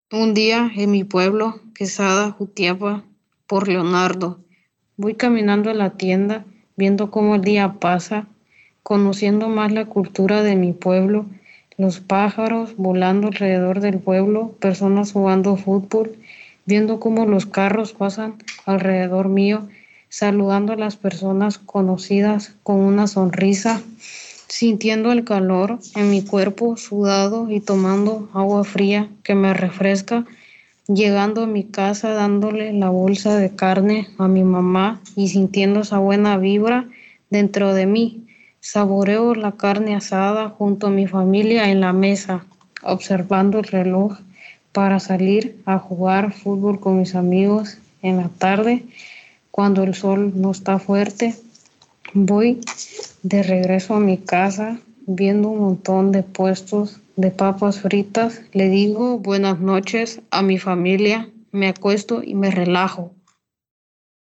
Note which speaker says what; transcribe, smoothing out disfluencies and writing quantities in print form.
Speaker 1: Un día en mi pueblo, Quesada, Jutiapa, por Leonardo, voy caminando a la tienda, viendo cómo el día pasa, conociendo más la cultura de mi pueblo, los pájaros volando alrededor del pueblo, personas jugando fútbol, viendo cómo los carros pasan alrededor mío, saludando a las personas conocidas con una sonrisa, sintiendo el calor en mi cuerpo sudado y tomando agua fría que me refresca, llegando a mi casa dándole la bolsa de carne a mi mamá y sintiendo esa buena vibra dentro de mí. Saboreo la carne asada junto a mi familia en la mesa, observando el reloj para salir a jugar fútbol con mis amigos en la tarde cuando el sol no está fuerte. Voy de regreso a mi casa viendo un montón de puestos de papas fritas. Le digo buenas noches a mi familia, me acuesto y me relajo.